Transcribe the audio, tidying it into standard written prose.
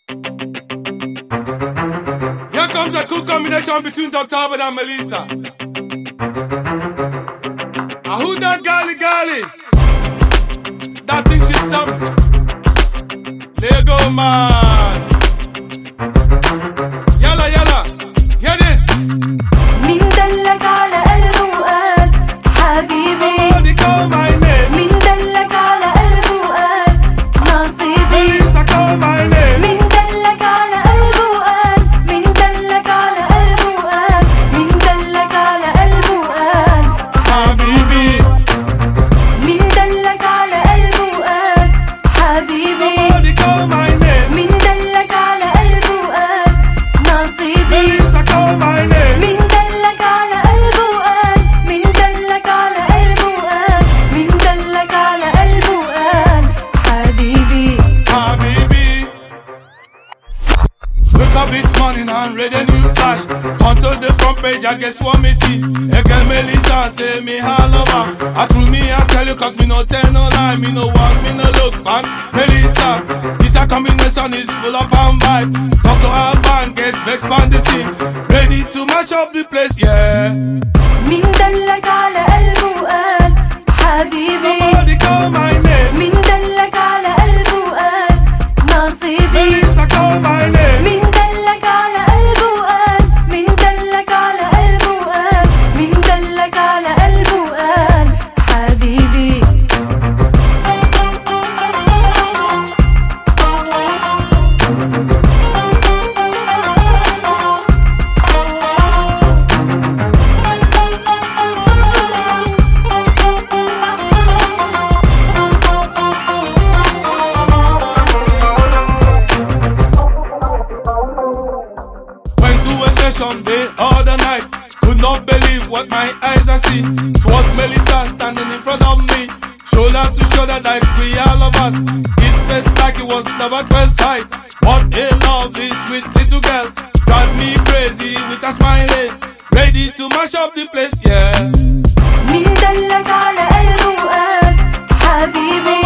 Here comes a cool combination between Dr. Albert and Melissa. Who that golly golly? That thinks she's something. Lego man. Yalla yalla, hear this. مين دلك على قلبه وقال حبيبي؟ Somebody call my name. مين دلك على قلبه وقال نصيبي؟ Melissa call my name. مين دلك على قلبه وقال؟ مين دلك على قلبه وقال؟ مين دلك على قلبه وقال حبيبي. مين دلك على قلبه وقال حبيبي؟ Somebody call my name. مين دلك على قلبه وقال نصيبي؟ Melissa call my name. مين دلك على قلبه وقال؟ مين دلك على قلبه وقال؟ مين دلك على قلبه وقال حبيبي؟ Habibi. Wake up this morning and read a new flash. Turn to the front page, I guess what me see. A girl Melissa say me all over. I through me I tell you cause me no tell no lie. Me no want, me no look man. Melissa, this a combination is full of bomb vibe. Dr. Alban get vexed on the scene. Ready to mash up the place, yeah. مين دلك على قلبه وقال حبيبي؟ Somebody call my name. مين دلك على قلبه وقال نصيبي؟ Melissa call my name. مين دلك على قلبه وقال؟ مين دلك على قلبه وقال؟ مين دلك على قلبه وقال حبيبي؟ Went to a session the other night. Could not believe what my eyes are see. It was Melissa standing in front of me, shoulder to shoulder like we all of us. It felt like it was love at first sight. What a lovely sweet little girl, drive me crazy with a smile, ready to mash up the place, yeah. مين دلك على قلبه وقال حبيبي؟